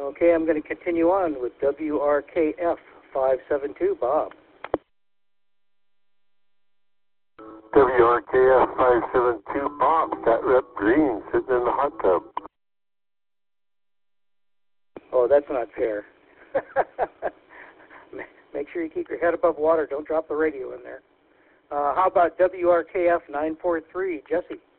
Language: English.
Okay, I'm going to continue on with WRKF 572, Bob. WRKF 572, Bob, Stat Rep Green, sitting in the hot tub. Oh, that's not fair. Make sure you keep your head above water. Don't drop the radio in there. How about WRKF 943, Jesse?